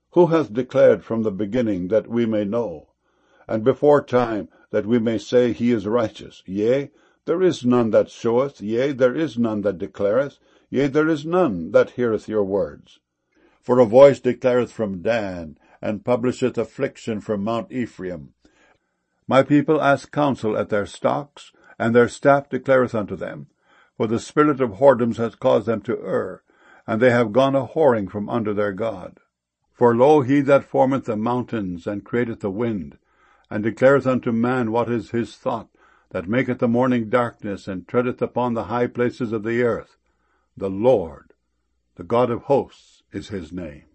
Who hath declared from the beginning, that we may know? And before time, that we may say, He is righteous? Yea, there is none that showeth, yea, there is none that declareth, yea, there is none that heareth your words. For a voice declareth from Dan, and publisheth affliction from Mount Ephraim. My people ask counsel at their stocks, and their staff declareth unto them. For the spirit of whoredoms hath caused them to err, and they have gone a whoring from under their God. For lo, he that formeth the mountains, and createth the wind, and declareth unto man what is his thought, that maketh the morning darkness, and treadeth upon the high places of the earth. The Lord, the God of hosts, is his name.